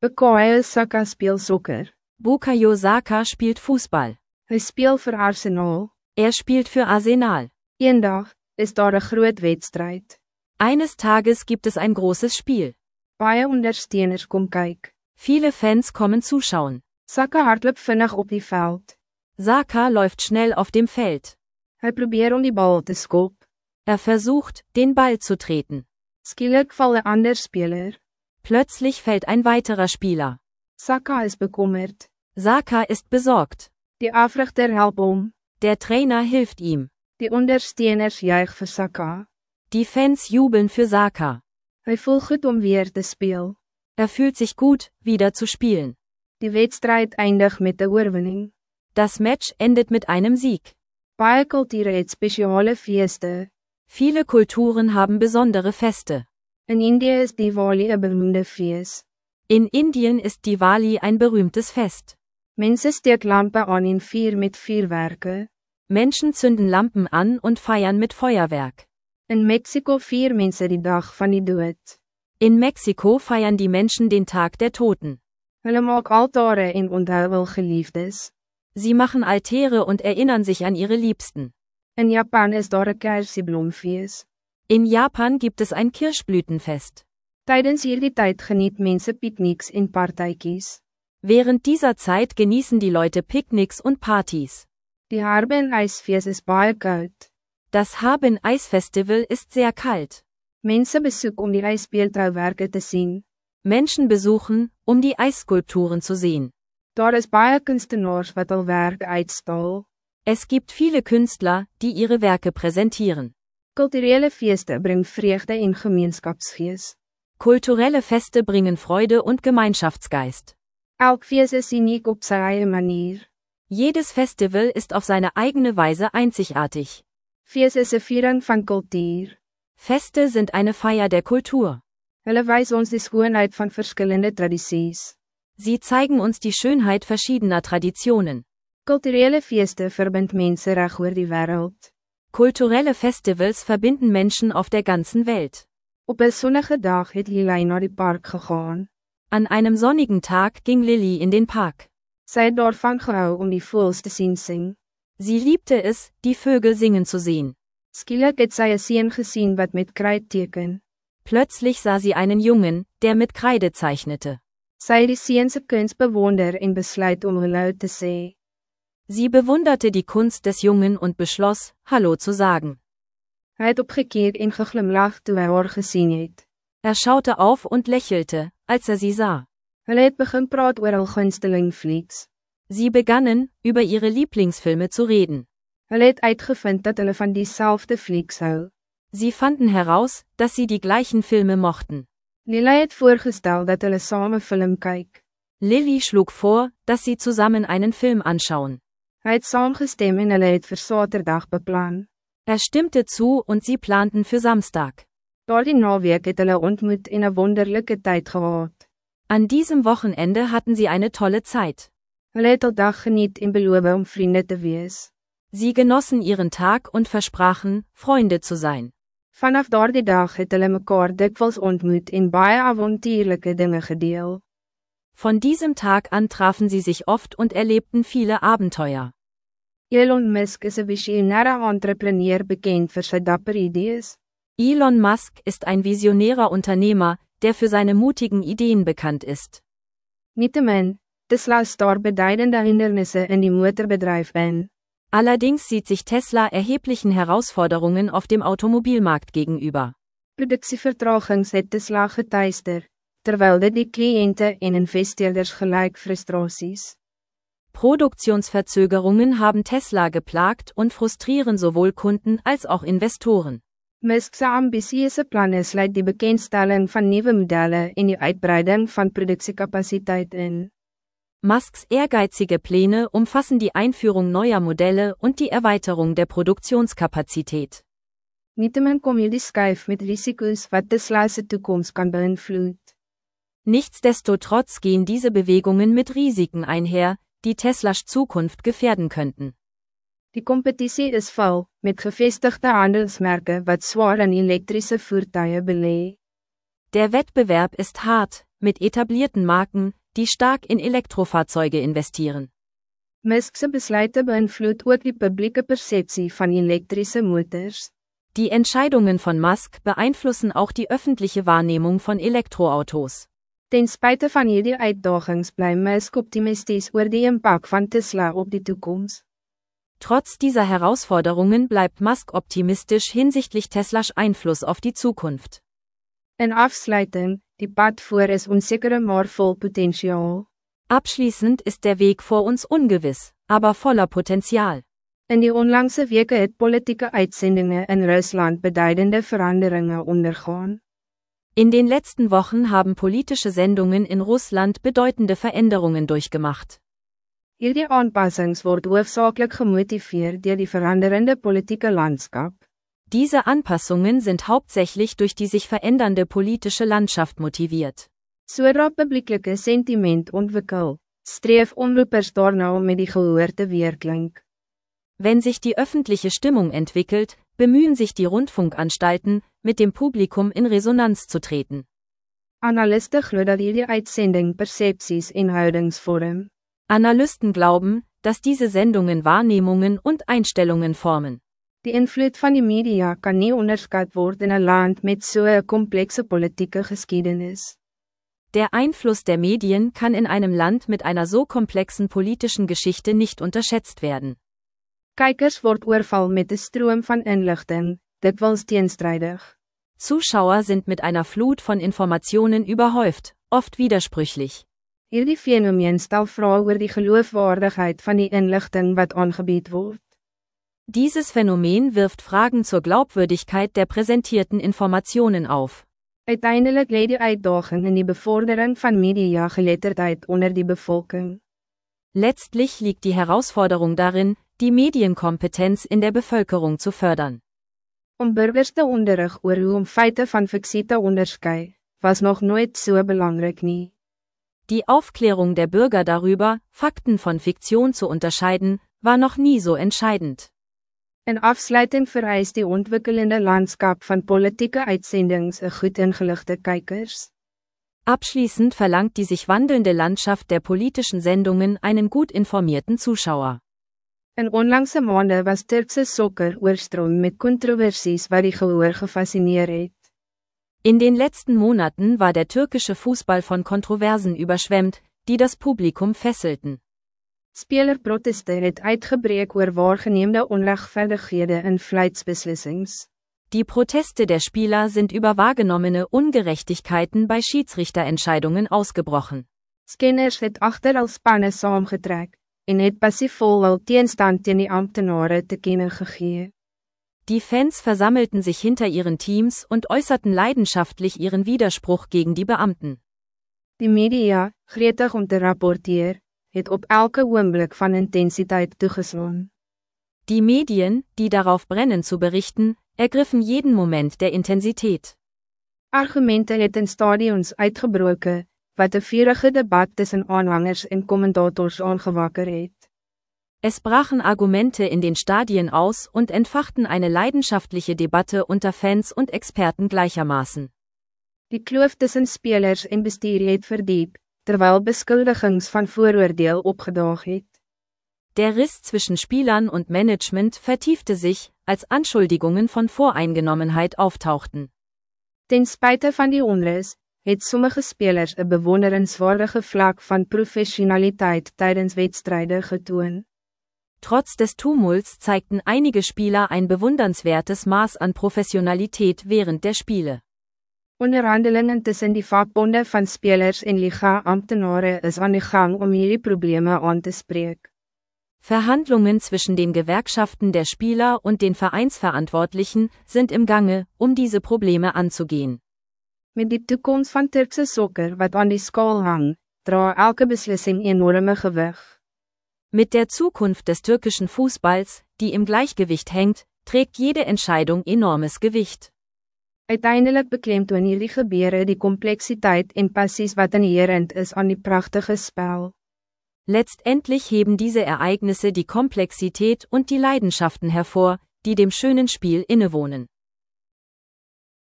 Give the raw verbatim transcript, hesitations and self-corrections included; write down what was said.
Bukayo Saka speel sokker. Bukayo Saka spielt Fußball. Hy speel vir Arsenal. Er spielt für Arsenal. Eendag is daar 'n groot wedstryd. Eines Tages gibt es ein großes Spiel. Baie ondersteuners kom kyk. Viele Fans kommen zuschauen. Saka hardloop vinnig op die veld. Saka läuft schnell auf dem Feld. Hy probeer om die bal te skop. Er versucht, den Ball zu treten. Skielik val 'n ander speler. Plötzlich fällt ein weiterer Spieler. Saka is bekommerd. Saka ist besorgt. Die afrigter help hom. Der Trainer hilft ihm. Die ondersteuners juig vir Saka. Die Fans jubeln für Saka. Hy voel goed om weer te speel. Er fühlt sich gut, wieder zu spielen. Die wedstrijd eindig met 'n oorwinning. Das Match endet mit einem Sieg. Baie kulture het spesiale feeste. Viele Kulturen haben besondere Feste. In Indië is Diwali 'n beroemde fees. In Indien ist Diwali ein berühmtes Fest. Mense steek lampe aan en vier met vuurwerke. Menschen zünden Lampen an und feiern mit Feuerwerk. In Mexiko vier mense die dag van die dood. In Mexiko feiern die Menschen den Tag der Toten. Hulle maak altare en onthou hul geliefdes. Sie machen Altäre und erinnern sich an ihre Liebsten. In Japan is daar 'n kersieblomfees. In Japan gibt es ein Kirschblütenfest. Tijdens hierdie tyd geniet mense picknicks en partytjies. Während dieser Zeit genießen die Leute Picknicks und Partys. Die Harbin-Eisfees is baie koud. Das Harbin-Eisfestival ist sehr kalt. Mense besoek om die ijsbeeldhouwerke te sien. Menschen besuchen, um die Eisskulpturen zu sehen. Daar is baie kunstenaars wat hul werk uitstal. Es gibt viele Künstler, die ihre Werke präsentieren. Kulturele feeste bring vreugde en gemeenskapsgees. Kulturelle Feste bringen Freude und Gemeinschaftsgeist. Elk fees is uniek op sy eie manier. Jedes Festival ist auf seine eigene Weise einzigartig. Fees is 'n viering van kultuur. Feste sind eine Feier der Kultur. Hulle wys ons die skoonheid van verskillende tradisies. Sie zeigen uns die Schönheit verschiedener Traditionen. Kulturele feeste verbind mense reg oor die wêreld. Kulturelle Festivals verbinden Menschen auf der ganzen Welt. Op 'n sonnige dag het Lily na die park gegaan. An einem sonnigen Tag ging Lily in den Park. Sy het daarvan gehou om die voëls te sien sing. Sie liebte es, die Vögel singen zu sehen. Skielik het sy 'n seun gesien wat met kruid teken. Plötzlich sah sie einen Jungen, der mit Kreide zeichnete. Sy het die seun se kuns bewonder en besluit om hallo te sê. Sie bewunderte die Kunst des Jungen und beschloss, Hallo zu sagen. Hy het opgekeer en geglimlag toe hy haar gesien het. Er schaute auf und lächelte, als er sie sah. Hulle het begin praat oor hul gunsteling flieks. Sie begannen, über ihre Lieblingsfilme zu reden. Hulle het uitgevind dat hulle van dieselfde flieks hou. Sie fanden heraus, dass sie die gleichen Filme mochten. Lily het voorgestel dat hulle saam 'n film kyk. Lily schlug vor, dass sie zusammen einen Film anschauen. Hy het saamgestem en hulle het vir Saterdag beplan. Er stimmte zu und sie planten für Samstag. Daardie naweek het hulle ontmoet en 'n wonderlike tyd gehad. An diesem Wochenende hatten sie eine tolle Zeit. Hulle het al dag geniet en beloof om vriende te wees. Sie genossen ihren Tag und versprachen, Freunde zu sein. Vanaf daardie dag het hulle mekaar dikwels ontmoet en baie avontuurlike dinge gedeel. Von diesem Tag an trafen sie sich oft und erlebten viele Abenteuer. Elon Musk is 'n visionêre entrepreneur bekend vir sy dapper idees. Elon Musk ist ein visionärer Unternehmer, der für seine mutigen Ideen bekannt ist. Nietemin, Tesla staar beduidende hindernisse in die motorbedryf in. Allerdings sieht sich Tesla erheblichen Herausforderungen auf dem Automobilmarkt gegenüber. Produksievertragings het Tesla getuister, terwyl dit die kliënte en investeerders gelyk frustrasies. Produktionsverzögerungen haben Tesla geplagt und frustrieren sowohl Kunden als auch Investoren. Musk se ambisieuze planne sluit die bekendstelling van nuwe modelle en die uitbreiding van produksiekapasiteit in. Musks ehrgeizige Pläne umfassen die Einführung neuer Modelle und die Erweiterung der Produktionskapazität. Nietemin kom hierdie skuif met risiko's wat Tesla se toekoms kan beïnvloed. Nichtsdestotrotz gehen diese Bewegungen mit Risiken einher, die Teslas Zukunft gefährden könnten. Die competitie is vol, met gevestigde handelsmerke wat zwaar in elektrische voertuie belê. Der Wettbewerb ist hart, mit etablierten Marken, die stark in Elektrofahrzeuge investieren. Musk's besluite beïnvloed ook die publieke perceptie van elektrische motors. Die Entscheidungen von Musk beeinflussen auch die öffentliche Wahrnehmung von Elektroautos. Ten spijte van hierdie uitdagings bly Musk optimisties oor die impak van Tesla op die toekomst. Trotz dieser Herausforderungen bleibt Musk optimistisch hinsichtlich Teslas Einfluss auf die Zukunft. In Afsluiting, die pad voor is onseker maar vol Potenzial. Abschließend ist der Weg vor uns ungewiss, aber voller Potenzial. In die onlangse weke het politieke uitsendingen in Rusland beduidende veranderingen ondergaan. In den letzten Wochen haben politische Sendungen in Russland bedeutende Veränderungen durchgemacht. Hierdie aanpassings word hoofsaaklik gemotiveerd deur die veranderende politieke landskap. Diese Anpassungen sind hauptsächlich durch die sich verändernde politische Landschaft motiviert. Sodra publieke sentiment ontwikkel, streef omroepers daarna om met die gehoor te weerklink. Wenn sich die öffentliche Stimmung entwickelt, bemühen sich die Rundfunkanstalten, mit dem Publikum in Resonanz zu treten. Analisten glo dat hierdie uitsending persepsies en houdings vorm. Analysten glauben, dass diese Sendungen Wahrnehmungen und Einstellungen formen. Die invloed van die media kan nie onderskat word in een land met zo'n complexe politieke geschiedenis. Der Einfluss der Medien kann in einem Land mit einer so komplexen politischen Geschichte nicht unterschätzt werden. Kijkers word oorval met de stroom van inligting, dikwels teenstrijdig. Zuschauer sind mit einer Flut von Informationen überhäuft, oft widersprüchlich. Hierdie fenomeen stel vrae oor die geloofwaardigheid van die inligting wat aangebied word. Dieses Phänomen wirft Fragen zur Glaubwürdigkeit der präsentierten Informationen auf. Uiteindelijk lê die uitdaging in die bevordering van mediageletterdheid onder die bevolking. Letztlich liegt die Herausforderung darin, die Medienkompetenz in der Bevölkerung zu fördern. Om burgers te onderrig oor hoe om feite van fiksie te onderskei, was noch nooit so belangrijk nie. Die Aufklärung der Bürger darüber, Fakten von Fiktion zu unterscheiden, war noch nie so entscheidend. In afsluiting vereist die ontwikkelende landskap van politieke uitsendings een goed ingeligte kijkers. Abschließend verlangt die sich wandelnde Landschaft der politischen Sendungen einen gut informierten Zuschauer. In onlangse maande was Turkse sokker oorstroom met kontroversies wat die gehoor gefascineer het. In den letzten Monaten war der türkische Fußball von Kontroversen überschwemmt, die das Publikum fesselten. Spelerproteste het uitgebreek oor waargeneemde onrechtvaardighede in fluitsbeslissings. Die Proteste der Spieler sind über wahrgenommene Ungerechtigkeiten bei Schiedsrichterentscheidungen ausgebrochen. Skenners het agter al spanne saamgetrek, en het passievol al teenstand teen die amptenare te kennen gegee. Die Fans versammelten sich hinter ihren Teams und äußerten leidenschaftlich ihren Widerspruch gegen die Beamten. Die media, gretig om te rapporteer, het op elke oomblik van intensiteit toegeslaan. Die Medien, die darauf brennen zu berichten, ergriffen jeden Moment der Intensität. Argumente het in stadions uitgebroken, wat een vurige debat tussen aanhangers en commentators aangewakker het. Es brachen Argumente in den Stadien aus und entfachten eine leidenschaftliche Debatte unter Fans und Experten gleichermaßen. Die kloof tussen spelers en bestuur het verdiep, terwijl beskuldigings van vooroordeel opgedaag het. Der Riss zwischen Spielern und Management vertiefte sich, als Anschuldigungen von Voreingenommenheit auftauchten. Ten spijte van die onrus, het sommige spelers een bewonderenswaardige vlak van professionaliteit tijdens wedstrijden getoon. Trotz des Tumults zeigten einige Spieler ein bewundernswertes Maß an Professionalität während der Spiele. Onderhandelingen tussen die vakbonde van spelers en liga-ambtenare is aan die gang om hierdie probleme aan te spreek. Verhandlungen zwischen den Gewerkschaften der Spieler und den Vereinsverantwortlichen sind im Gange, um diese Probleme anzugehen. Met die toekomst van Turkse sokker wat aan die skaal hang, dra elke beslissing enorme gewig. Mit der Zukunft des türkischen Fußballs, die im Gleichgewicht hängt, trägt jede Entscheidung enormes Gewicht. Uiteindelijk beklemtoon hierdie gebeure die complexiteit en passies wat inherent is aan die prachtige spel. Letztendlich heben diese Ereignisse die Komplexität und die Leidenschaften hervor, die dem schönen Spiel innewohnen.